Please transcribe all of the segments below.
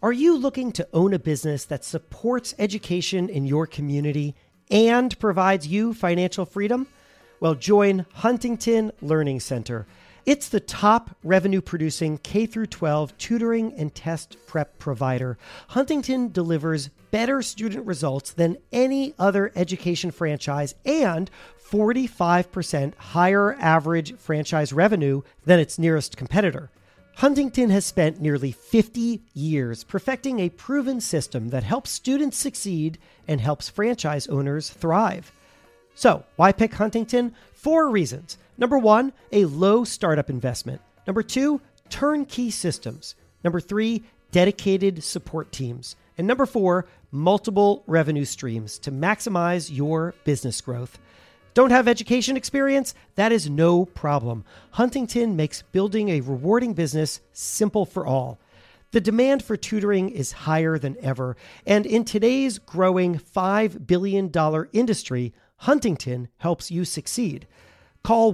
Are you looking to own a business that supports education in your community and provides you financial freedom? Well, join Huntington Learning Center. It's the top revenue-producing K-12 tutoring and test prep provider. Huntington delivers better student results than any other education franchise and 45% higher average franchise revenue than its nearest competitor. Huntington has spent nearly 50 years perfecting a proven system that helps students succeed and helps franchise owners thrive. So, why pick Huntington? 4 reasons. Number 1, a low startup investment. Number 2, turnkey systems. Number 3, dedicated support teams. And number 4, multiple revenue streams to maximize your business growth. Don't have education experience? That is no problem. Huntington makes building a rewarding business simple for all. The demand for tutoring is higher than ever, and in today's growing $5 billion industry, Huntington helps you succeed. Call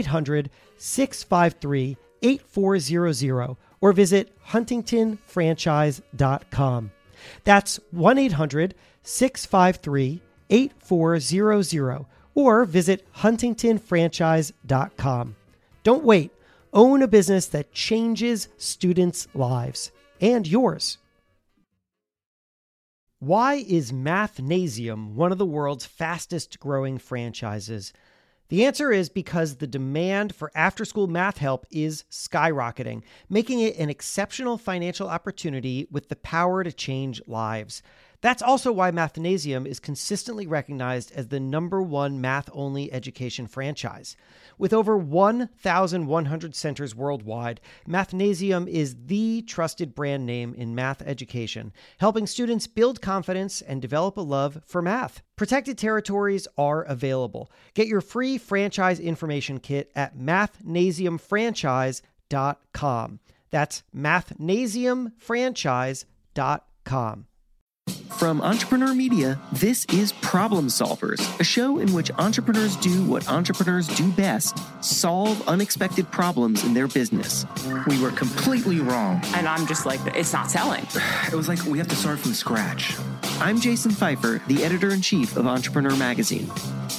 1-800-653-8400 or visit huntingtonfranchise.com. That's 1-800-653-8400 or visit huntingtonfranchise.com. Don't wait. Own a business that changes students' lives and yours. Why is Mathnasium one of the world's fastest growing franchises? The answer is because the demand for after-school math help is skyrocketing, making it an exceptional financial opportunity with the power to change lives. That's also why Mathnasium is consistently recognized as the #1 math-only education franchise. With over 1,100 centers worldwide, Mathnasium is the trusted brand name in math education, helping students build confidence and develop a love for math. Protected territories are available. Get your free franchise information kit at mathnasiumfranchise.com. That's mathnasiumfranchise.com. From Entrepreneur Media, this is Problem Solvers, a show in which entrepreneurs do what entrepreneurs do best: solve unexpected problems in their business. We were completely wrong. And I'm just like, it's not selling. It was like we have to start from scratch. I'm Jason Pfeiffer, the editor-in-chief of Entrepreneur Magazine.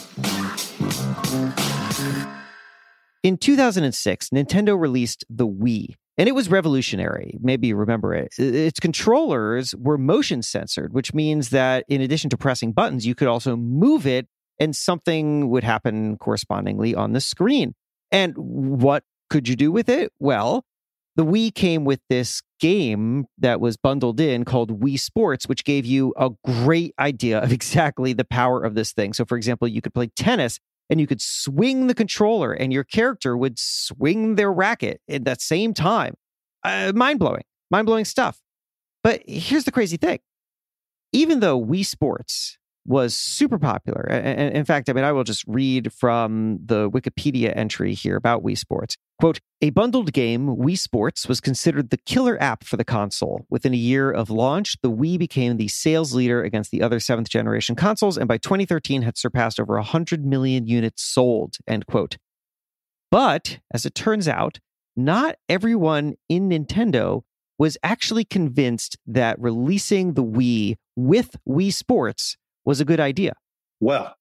In 2006, Nintendo released the Wii. And it was revolutionary. Maybe you remember it. Its controllers were motion censored, which means that in addition to pressing buttons, you could also move it and something would happen correspondingly on the screen. And what could you do with it? Well, the Wii came with this game that was bundled in called Wii Sports, which gave you a great idea of exactly the power of this thing. So, for example, you could play tennis and you could swing the controller and your character would swing their racket at that same time. Mind-blowing stuff. But here's the crazy thing. Even though Wii Sports was super popular, and in fact, I will just read from the Wikipedia entry here about Wii Sports. Quote, a bundled game, Wii Sports, was considered the killer app for the console. Within a year of launch, the Wii became the sales leader against the other 7th generation consoles, and by 2013 had surpassed over 100 million units sold, end quote. But, as it turns out, not everyone in Nintendo was actually convinced that releasing the Wii with Wii Sports was a good idea. Well,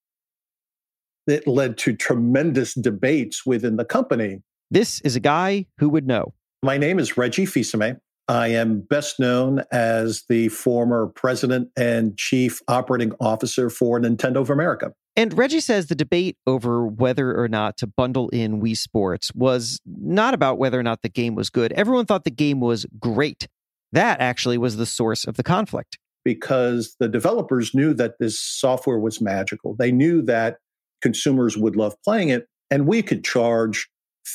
it led to tremendous debates within the company. This is a guy who would know. My name is Reggie Fils-Aimé. I am best known as the former president and chief operating officer for Nintendo of America. And Reggie says the debate over whether or not to bundle in Wii Sports was not about whether or not the game was good. Everyone thought the game was great. That actually was the source of the conflict. Because the developers knew that this software was magical. They knew that consumers would love playing it, and we could charge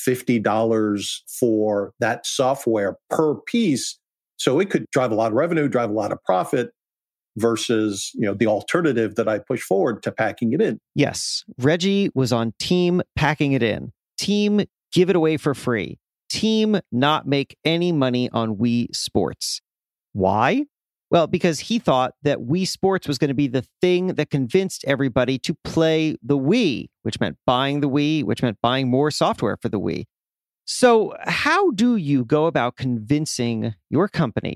$50 for that software per piece. So it could drive a lot of revenue, drive a lot of profit versus, the alternative that I push forward to packing it in. Yes, Reggie was on team packing it in. Team give it away for free. Team not make any money on Wii Sports. Why? Well, because he thought that Wii Sports was going to be the thing that convinced everybody to play the Wii, which meant buying the Wii, which meant buying more software for the Wii. So how do you go about convincing your company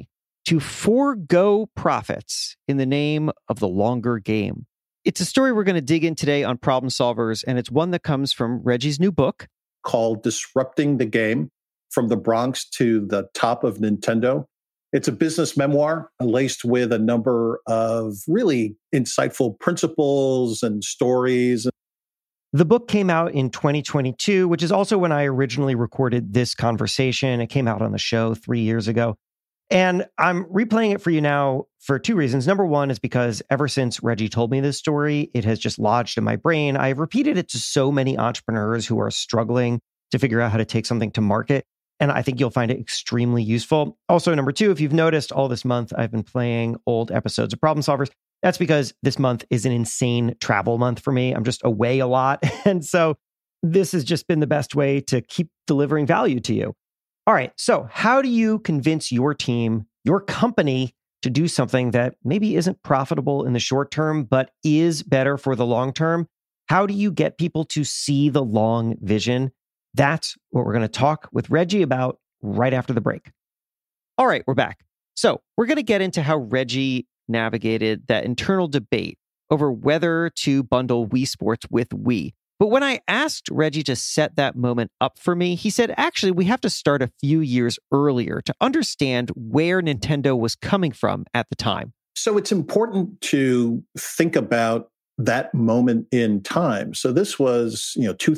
to forego profits in the name of the longer game. It's a story we're going to dig in today on Problem Solvers, and it's one that comes from Reggie's new book called Disrupting the Game: From the Bronx to the Top of Nintendo. It's a business memoir laced with a number of really insightful principles and stories. The book came out in 2022, which is also when I originally recorded this conversation. It came out on the show 3 years ago. And I'm replaying it for you now for two reasons. Number one is because ever since Reggie told me this story, it has just lodged in my brain. I've repeated it to so many entrepreneurs who are struggling to figure out how to take something to market. And I think you'll find it extremely useful. Also, number two, if you've noticed, all this month, I've been playing old episodes of Problem Solvers. That's because this month is an insane travel month for me. I'm just away a lot. And so this has just been the best way to keep delivering value to you. All right. So how do you convince your team, your company, to do something that maybe isn't profitable in the short term, but is better for the long term? How do you get people to see the long vision? That's what we're going to talk with Reggie about right after the break. All right, we're back. So we're going to get into how Reggie navigated that internal debate over whether to bundle Wii Sports with Wii. But when I asked Reggie to set that moment up for me, he said, actually, we have to start a few years earlier to understand where Nintendo was coming from at the time. So it's important to think about that moment in time. So this was,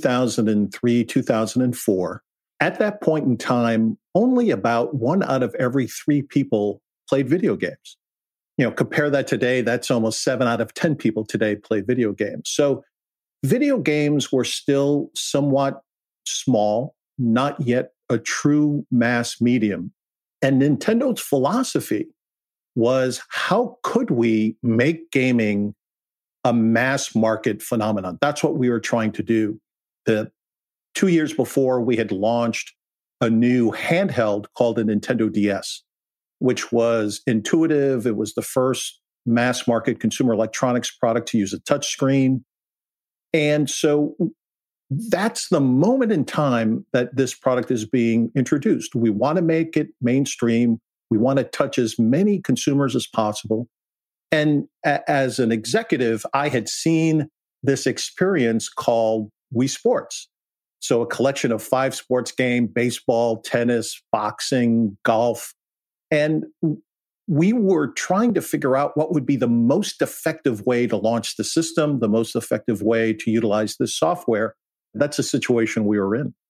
2003, 2004. At that point in time, only about 1 out of every 3 people played video games. Compare that today, that's almost 7 out of 10 people today play video games. So video games were still somewhat small, not yet a true mass medium. And Nintendo's philosophy was, how could we make gaming a mass market phenomenon? That's what we were trying to do. The 2 years before, we had launched a new handheld called the Nintendo DS, which was intuitive. It was the first mass market consumer electronics product to use a touchscreen. And so that's the moment in time that this product is being introduced. We want to make it mainstream. We want to touch as many consumers as possible. And as an executive, I had seen this experience called Wii Sports. So a collection of 5 sports games: baseball, tennis, boxing, golf. And we were trying to figure out what would be the most effective way to launch the system, the most effective way to utilize this software. That's the situation we were in.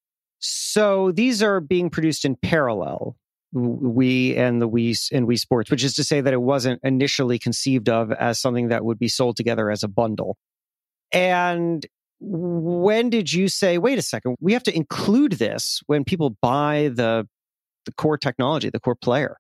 So these are being produced in parallel, Wii and the Wii and Wii Sports, which is to say that it wasn't initially conceived of as something that would be sold together as a bundle. And when did you say, wait a second, we have to include this when people buy the core technology, the core player?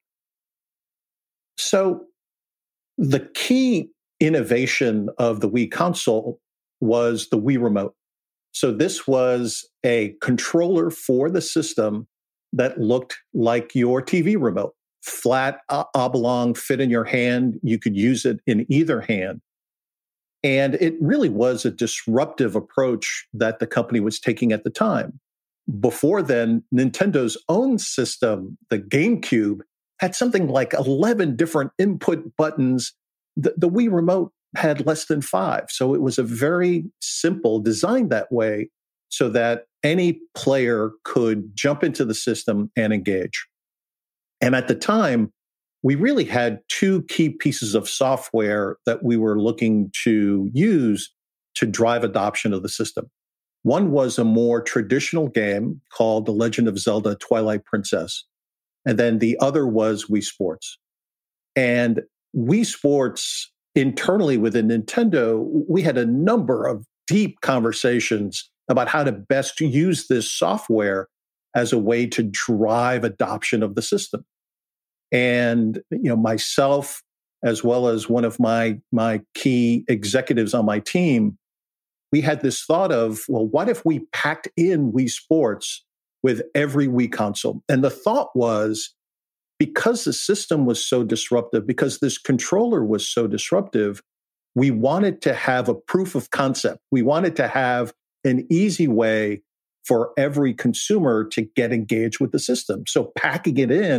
So the key innovation of the Wii console was the Wii Remote. So this was a controller for the system that looked like your TV remote, flat, oblong, fit in your hand. You could use it in either hand. And it really was a disruptive approach that the company was taking at the time. Before then, Nintendo's own system, the GameCube, had something like 11 different input buttons. The Wii Remote had less than 5. So it was a very simple, designed that way so that any player could jump into the system and engage. And at the time, we really had 2 key pieces of software that we were looking to use to drive adoption of the system. One was a more traditional game called The Legend of Zelda: Twilight Princess. And then the other was Wii Sports. And Wii Sports, internally within Nintendo, we had a number of deep conversations about how to best use this software as a way to drive adoption of the system. And myself, as well as one of my key executives on my team, we had this thought of, well, what if we packed in Wii Sports with every Wii console? And the thought was, because the system was so disruptive, because this controller was so disruptive, we wanted to have a proof of concept. We wanted to have an easy way for every consumer to get engaged with the system. So packing it in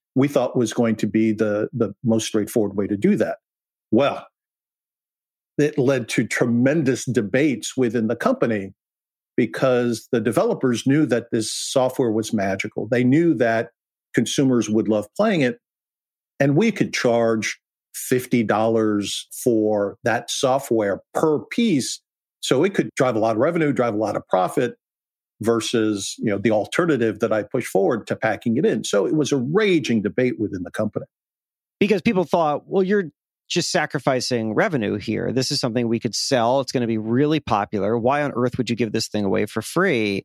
we thought was going to be the most straightforward way to do that. Well, it led to tremendous debates within the company because the developers knew that this software was magical. They knew that consumers would love playing it, and we could charge $50 for that software per piece. So it could drive a lot of revenue, drive a lot of profit versus, the alternative that I pushed forward to packing it in. So it was a raging debate within the company. Because people thought, well, you're just sacrificing revenue here. This is something we could sell. It's going to be really popular. Why on earth would you give this thing away for free?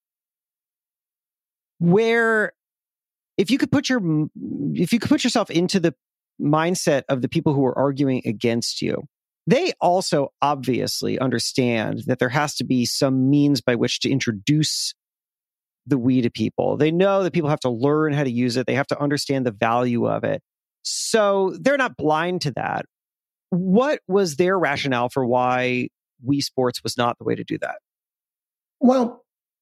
If you could put yourself into the mindset of the people who are arguing against you, they also obviously understand that there has to be some means by which to introduce the Wii to people. They know that people have to learn how to use it. They have to understand the value of it. So they're not blind to that. What was their rationale for why Wii Sports was not the way to do that? Well,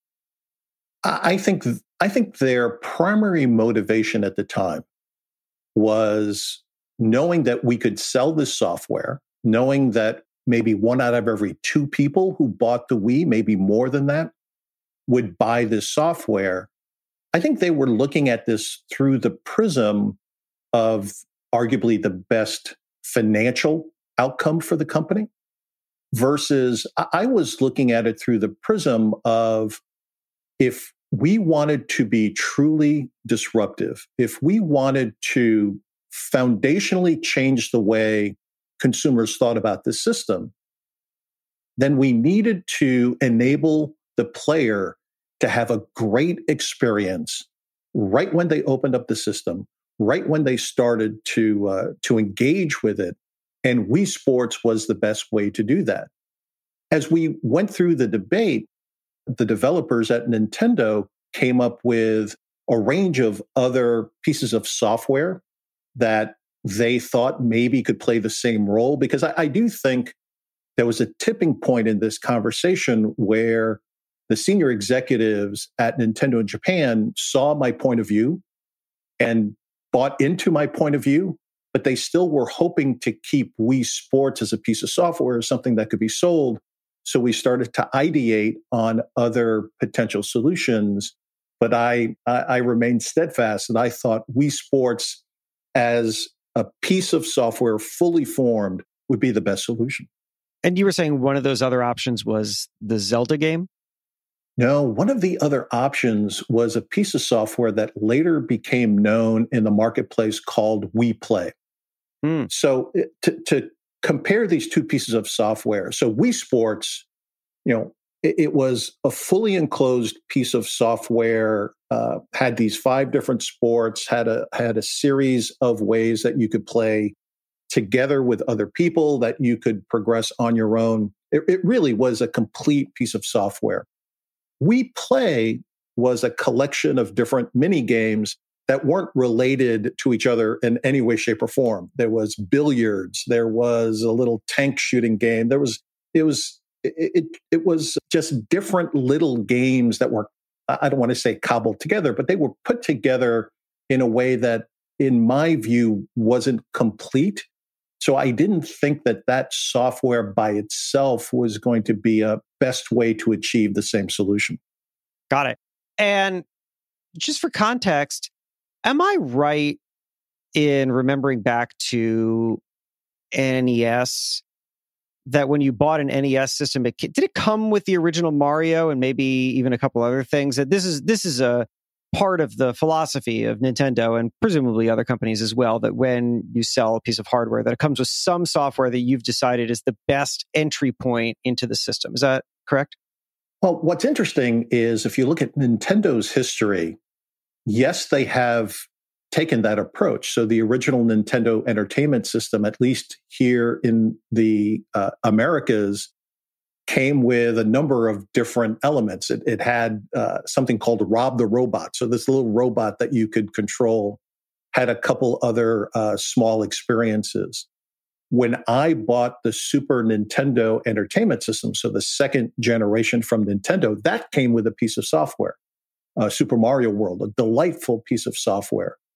I think their primary motivation at the time was knowing that we could sell this software, knowing that maybe 1 out of every 2 people who bought the Wii, maybe more than that, would buy this software. I think they were looking at this through the prism of arguably the best financial outcome for the company versus I was looking at it through the prism of if we wanted to be truly disruptive, if we wanted to foundationally change the way consumers thought about the system, then we needed to enable the player to have a great experience right when they opened up the system, right when they started to engage with it. And Wii Sports was the best way to do that. As we went through the debate, the developers at Nintendo came up with a range of other pieces of software that they thought maybe could play the same role. Because I do think there was a tipping point in this conversation where the senior executives at Nintendo in Japan saw my point of view and bought into my point of view, but they still were hoping to keep Wii Sports as a piece of software, something that could be sold. So we started to ideate on other potential solutions. But I remained steadfast, and I thought Wii Sports as a piece of software fully formed would be the best solution. And you were saying one of those other options was the Zelda game? No, one of the other options was a piece of software that later became known in the marketplace called Wii Play. So to compare these two pieces of software, so Wii Sports, it was a fully enclosed piece of software, had these 5 different sports, had a series of ways that you could play together with other people, that you could progress on your own. It really was a complete piece of software. Wii Play was a collection of different mini games that weren't related to each other in any way, shape, or form. There was billiards. There was a little tank shooting game. It was just different little games that were, I don't want to say cobbled together, but they were put together in a way that, in my view, wasn't complete. So I didn't think that software by itself was going to be a best way to achieve the same solution. Got it. And just for context, am I right in remembering back to NES that when you bought an NES system, did it come with the original Mario and maybe even a couple other things? That this is a part of the philosophy of Nintendo and presumably other companies as well, that when you sell a piece of hardware, that it comes with some software that you've decided is the best entry point into the system. Is that correct? Well, what's interesting is if you look at Nintendo's history, yes, they have taken that approach. So the original Nintendo Entertainment System, at least here in the Americas, came with a number of different elements. It had something called Rob the Robot. So this little robot that you could control had a couple other small experiences. When I bought the Super Nintendo Entertainment System, so the second generation from Nintendo, that came with a piece of software, Super Mario World, a delightful piece of software.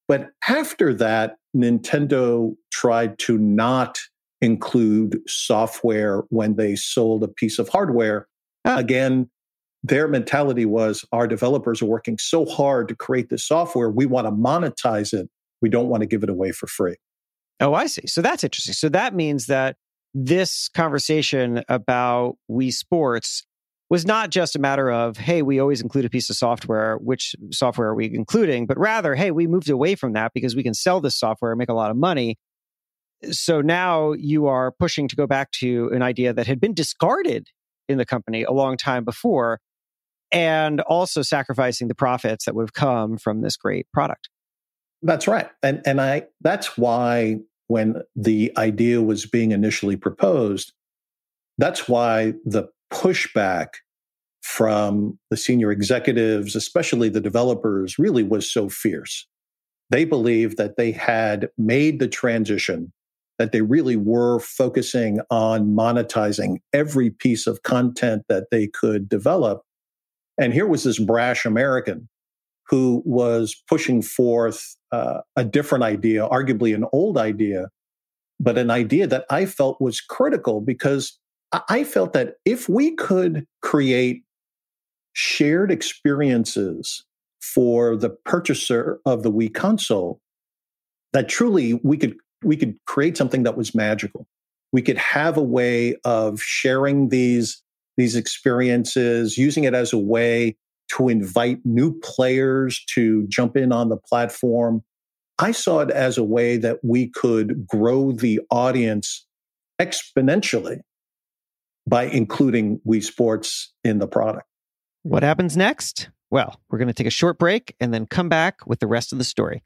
But after that, Nintendo tried to not include software when they sold a piece of hardware. Again, their mentality was our developers are working so hard to create this software. We want to monetize it. We don't want to give it away for free. Oh, I see. So that's interesting. So that means that this conversation about Wii Sports was not just a matter of, hey, we always include a piece of software. Which software are we including? But rather, hey, we moved away from that because we can sell this software and make a lot of money. So now you are pushing to go back to an idea that had been discarded in the company a long time before, and also sacrificing the profits that would have come from this great product. That's right. And that's why when the idea was being initially proposed, that's why the pushback from the senior executives, especially the developers, really was so fierce. They believed that they had made the transition, that they really were focusing on monetizing every piece of content that they could develop. And here was this brash American who was pushing forth a different idea, arguably an old idea, but an idea that I felt was critical, because I felt that if we could create shared experiences for the purchaser of the Wii console, that truly we could create something that was magical. We could have a way of sharing these experiences, using it as a way to invite new players to jump in on the platform. I saw it as a way that we could grow the audience exponentially by including Wii Sports in the product. What happens next? Well, we're going to take a short break and then come back with the rest of the story.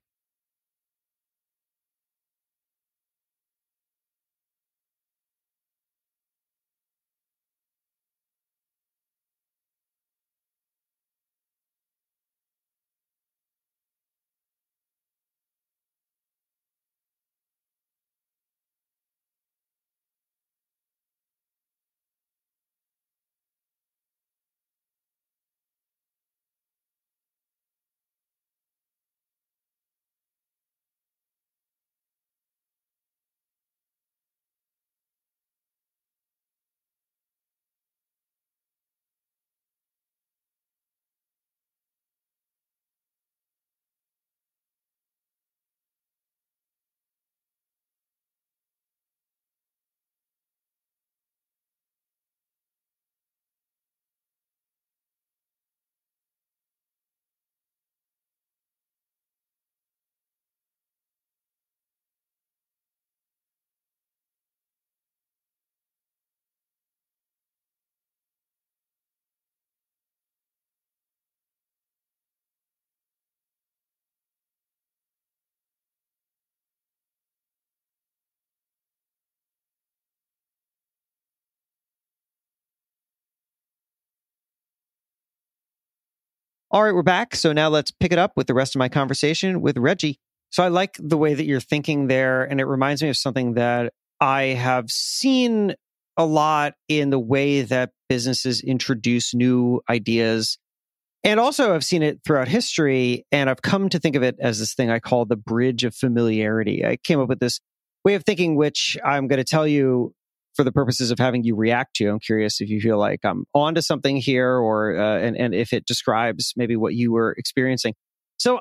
All right, we're back. So now let's pick it up with the rest of my conversation with Reggie. So I like the way that you're thinking there, and it reminds me of something that I have seen a lot in the way that businesses introduce new ideas. And also I've seen it throughout history, and I've come to think of it as this thing I call the bridge of familiarity. I came up with this way of thinking, which I'm going to tell you for the purposes of having you react to. I'm curious if you feel like I'm onto something here, or and if it describes maybe what you were experiencing. So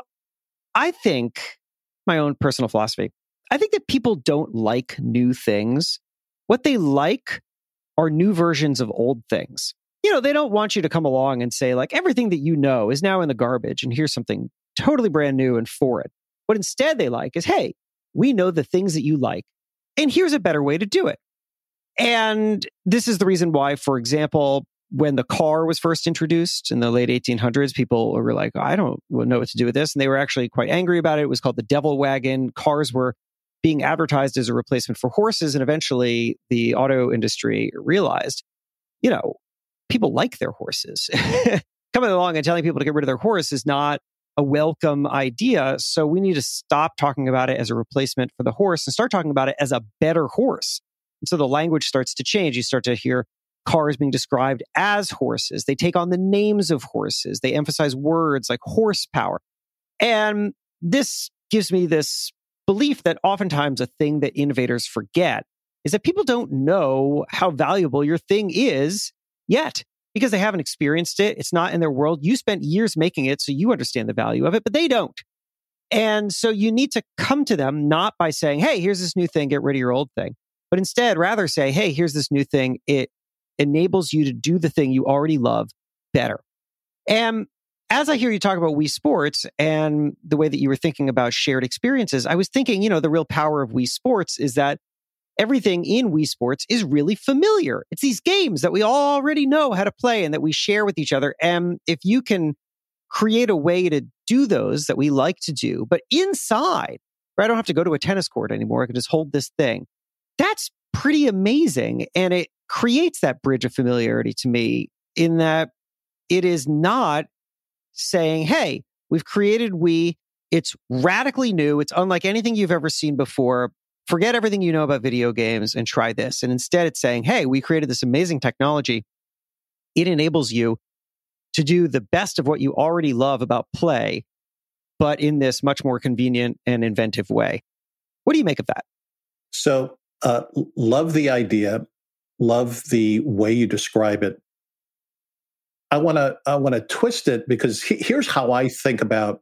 I think, my own personal philosophy, I think that people don't like new things. What they like are new versions of old things. You know, they don't want you to come along and say, like, everything that you know is now in the garbage and here's something totally brand new and for it. What instead they like is, hey, we know the things that you like, and here's a better way to do it. And this is the reason why, for example, when the car was first introduced in the late 1800s, people were like, I don't know what to do with this. And they were actually quite angry about it. It was called the devil wagon. Cars were being advertised as a replacement for horses. And eventually the auto industry realized, you know, people like their horses. Coming along and telling people to get rid of their horse is not a welcome idea. So we need to stop talking about it as a replacement for the horse and start talking about it as a better horse. And so the language starts to change. You start to hear cars being described as horses. They take on the names of horses. They emphasize words like horsepower. And this gives me this belief that oftentimes a thing that innovators forget is that people don't know how valuable your thing is yet because they haven't experienced it. It's not in their world. You spent years making it, so you understand the value of it, but they don't. And so you need to come to them not by saying, hey, here's this new thing, get rid of your old thing, but instead rather say, hey, here's this new thing. It enables you to do the thing you already love better. And as I hear you talk about Wii Sports and the way that you were thinking about shared experiences, I was thinking, the real power of Wii Sports is that everything in Wii Sports is really familiar. It's these games that we all already know how to play and that we share with each other. And if you can create a way to do those that we like to do, but inside, where I don't have to go to a tennis court anymore, I can just hold this thing. That's pretty amazing. And it creates that bridge of familiarity to me in that it is not saying, hey, we've created Wii. It's radically new. It's unlike anything you've ever seen before. Forget everything you know about video games and try this. And instead it's saying, hey, we created this amazing technology. It enables you to do the best of what you already love about play, but in this much more convenient and inventive way. What do you make of that? So, love the idea, love the way you describe it. I want to twist it because here's how I think about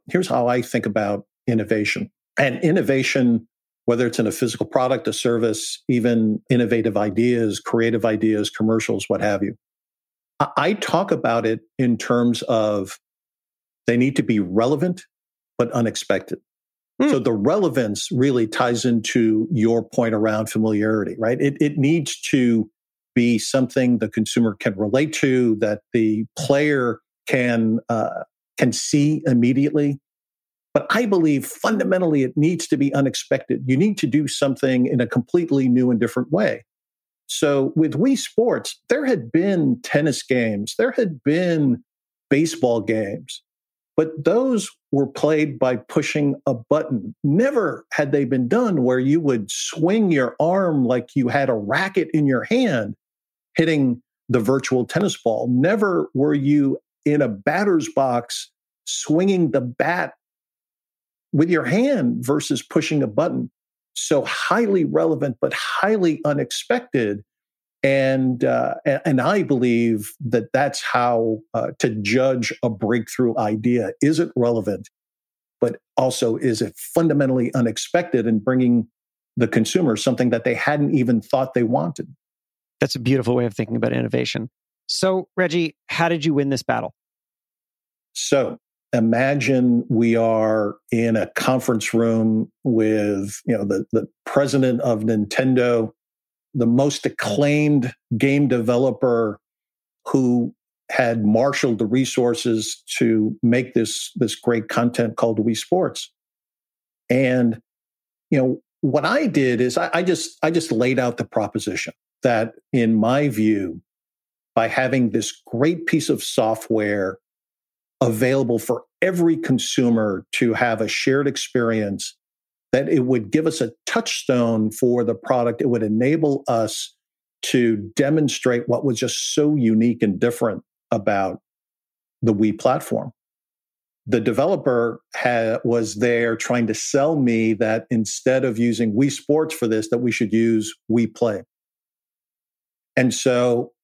innovation. And innovation, whether it's in a physical product, a service, even innovative ideas, creative ideas, commercials, what have you. I talk about it in terms of they need to be relevant but unexpected. So the relevance really ties into your point around familiarity, right? It needs to be something the consumer can relate to, that the player can see immediately. But I believe fundamentally it needs to be unexpected. You need to do something in a completely new and different way. So with Wii Sports, there had been tennis games, there had been baseball games, but those were played by pushing a button. Never had they been done where you would swing your arm like you had a racket in your hand, hitting the virtual tennis ball. Never were you in a batter's box swinging the bat with your hand versus pushing a button. So highly relevant, but highly unexpected. And I believe that that's how to judge a breakthrough idea. Is it relevant? But also, is it fundamentally unexpected and bringing the consumer something that they hadn't even thought they wanted? That's a beautiful way of thinking about innovation. So, Reggie, how did you win this battle? So imagine we are in a conference room with, the president of Nintendo, the most acclaimed game developer who had marshaled the resources to make this great content called Wii Sports. And, what I did is I just laid out the proposition that, in my view, by having this great piece of software available for every consumer to have a shared experience, that it would give us a touchstone for the product. It would enable us to demonstrate what was just so unique and different about the Wii platform. The developer was there trying to sell me that instead of using Wii Sports for this, that we should use Wii Play. And so,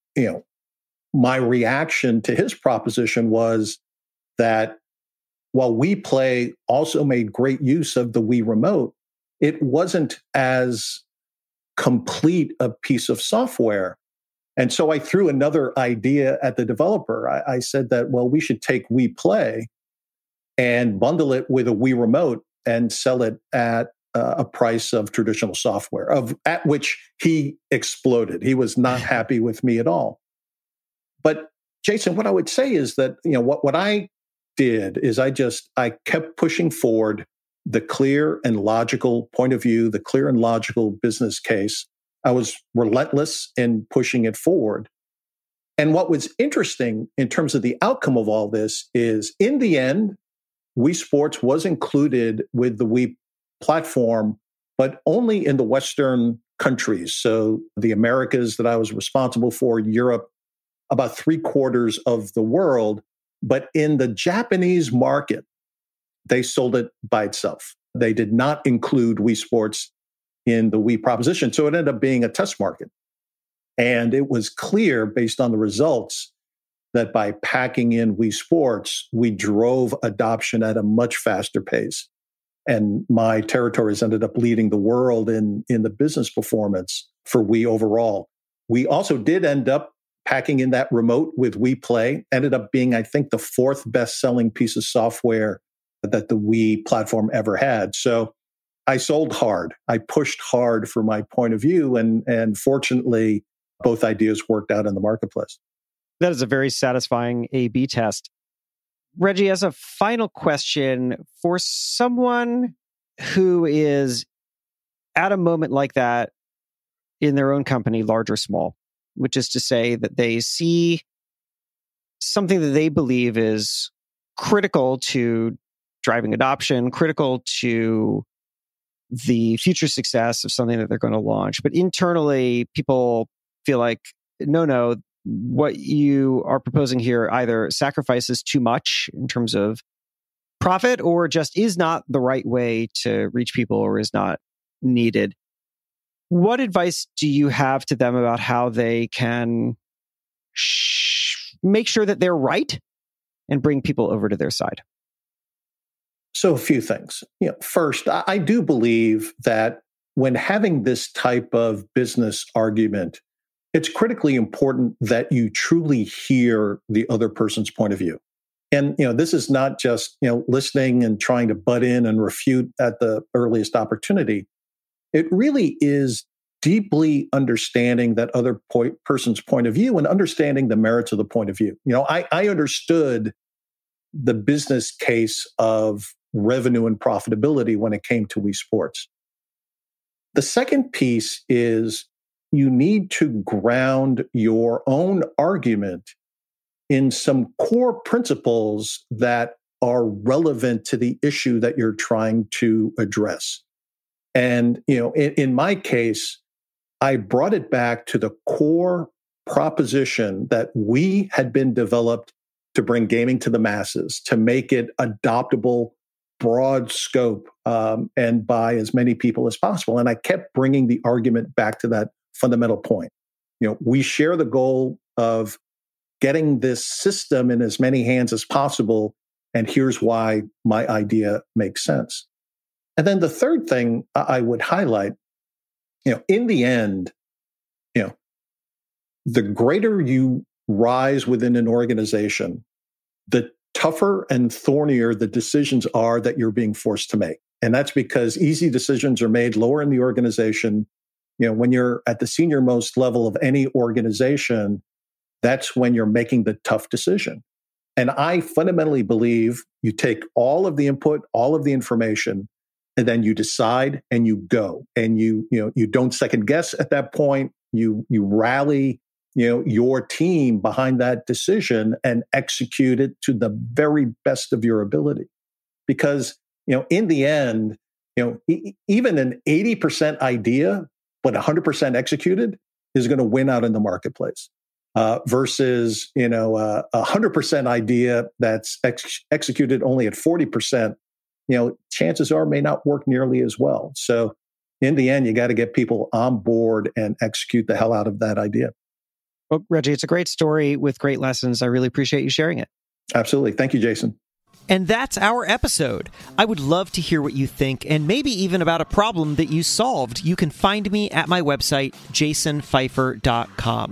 my reaction to his proposition was that while Wii Play also made great use of the Wii Remote, it wasn't as complete a piece of software. And so I threw another idea at the developer. I said that, we should take Wii Play and bundle it with a Wii Remote and sell it at a price of traditional software, at which he exploded. He was not happy with me at all. But Jason, what I would say is that, what I did is I kept pushing forward the clear and logical point of view, the clear and logical business case. I was relentless in pushing it forward. And what was interesting in terms of the outcome of all this is, in the end, Wii Sports was included with the Wii platform, but only in the Western countries. So the Americas that I was responsible for, Europe, about 3/4 of the world. But in the Japanese market, they sold it by itself. They did not include Wii Sports in the Wii proposition. So it ended up being a test market. And it was clear based on the results that by packing in Wii Sports, we drove adoption at a much faster pace. And my territories ended up leading the world in the business performance for Wii overall. We also did end up packing in that remote with Wii Play, ended up being, I think, the fourth best-selling piece of software that the Wii platform ever had. So I sold hard. I pushed hard for my point of view. And fortunately, both ideas worked out in the marketplace. That is a very satisfying A/B test. Reggie, as a final question, for someone who is at a moment like that in their own company, large or small, which is to say that they see something that they believe is critical to driving adoption, critical to the future success of something that they're going to launch. But internally, people feel like, no, what you are proposing here either sacrifices too much in terms of profit or just is not the right way to reach people or is not needed. What advice do you have to them about how they can make sure that they're right and bring people over to their side? So a few things. First, I do believe that when having this type of business argument, it's critically important that you truly hear the other person's point of view. And, this is not just, listening and trying to butt in and refute at the earliest opportunity. It really is deeply understanding that other person's point of view and understanding the merits of the point of view. I understood the business case of revenue and profitability when it came to Wii Sports. The second piece is you need to ground your own argument in some core principles that are relevant to the issue that you're trying to address. And, in my case, I brought it back to the core proposition that we had been developed to bring gaming to the masses, to make it adoptable, broad scope, and by as many people as possible. And I kept bringing the argument back to that fundamental point. We share the goal of getting this system in as many hands as possible. And here's why my idea makes sense. And then the third thing I would highlight, in the end, the greater you rise within an organization, the tougher and thornier the decisions are that you're being forced to make. And that's because easy decisions are made lower in the organization. When you're at the senior most level of any organization, that's when you're making the tough decision. And I fundamentally believe you take all of the input, all of the information, and then you decide and you go. And you don't second guess at that point. You rally your team behind that decision and execute it to the very best of your ability. Because in the end, even an 80% idea but 100% executed is going to win out in the marketplace. Versus, a 100% idea that's executed only at 40%, chances are may not work nearly as well. So in the end, you got to get people on board and execute the hell out of that idea. Well, Reggie, it's a great story with great lessons. I really appreciate you sharing it. Absolutely. Thank you, Jason. And that's our episode. I would love to hear what you think and maybe even about a problem that you solved. You can find me at my website, jasonfeifer.com.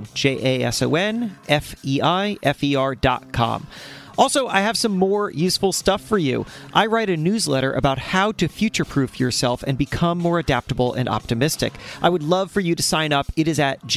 JASONFEIFER.com. Also, I have some more useful stuff for you. I write a newsletter about how to future-proof yourself and become more adaptable and optimistic. I would love for you to sign up. It is at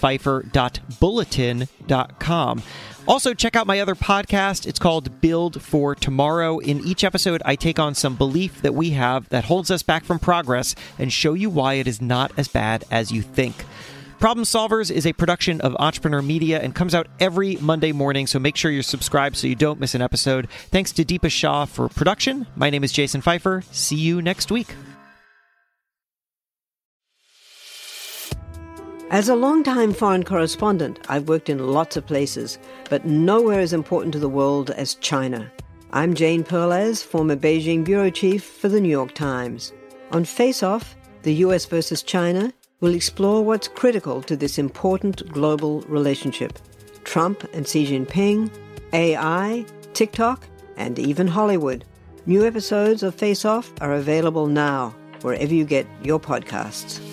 jasonfeifer.bulletin.com. Also, check out my other podcast. It's called Build for Tomorrow. In each episode, I take on some belief that we have that holds us back from progress and show you why it is not as bad as you think. Problem Solvers is a production of Entrepreneur Media and comes out every Monday morning, so make sure you're subscribed so you don't miss an episode. Thanks to Deepa Shah for production. My name is Jason Feifer. See you next week. As a longtime foreign correspondent, I've worked in lots of places, but nowhere as important to the world as China. I'm Jane Perlez, former Beijing bureau chief for the New York Times. On Face Off, the US versus China, we'll explore what's critical to this important global relationship. Trump and Xi Jinping, AI, TikTok, and even Hollywood. New episodes of Face Off are available now, wherever you get your podcasts.